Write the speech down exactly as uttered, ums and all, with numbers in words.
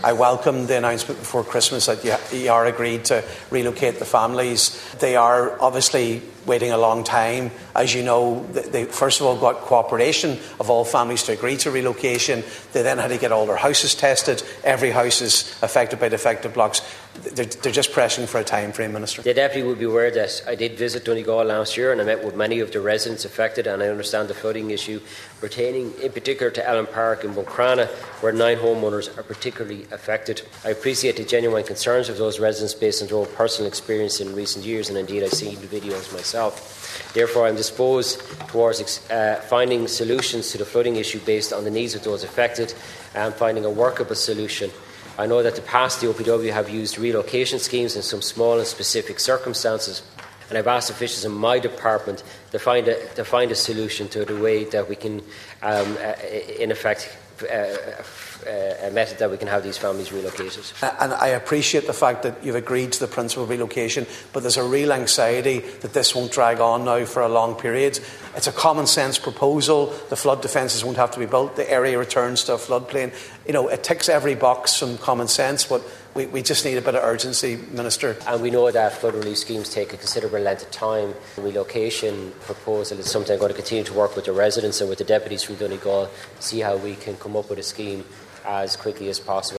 I welcome the announcement before Christmas that you are agreed to relocate the families. They are obviously waiting a long time. As you know, they first of all got cooperation of all families to agree to relocation. They then had to get all their houses tested. Every house is affected by defective blocks. They're, they're just pressing for a time frame, Minister. The Deputy will be aware that I did visit Donegal last year and I met with many of the residents affected, and I understand the flooding issue pertaining in particular to Ellen Park and Buncrana, where nine homeowners are particularly affected. I appreciate the genuine concerns of those residents based on their own personal experience in recent years, and indeed I've seen the videos myself. Therefore, I'm disposed towards uh, finding solutions to the flooding issue based on the needs of those affected and finding a workable solution. I know that in the past the O P W have used relocation schemes in some small and specific circumstances, and I've asked officials in my department to find a, to find a solution to the way that we can, um, uh, in effect, uh, Uh, a method that we can have these families relocated. And I appreciate the fact that you've agreed to the principle of relocation, but there's a real anxiety that this won't drag on now for a long period. It's a common sense proposal. The flood defences won't have to be built. The area returns to a floodplain. You know, it ticks every box from common sense, but we, we just need a bit of urgency, Minister. And we know that flood relief schemes take a considerable length of time. The relocation proposal is something I'm going to continue to work with the residents and with the deputies from Donegal to see how we can come up with a scheme as quickly as possible.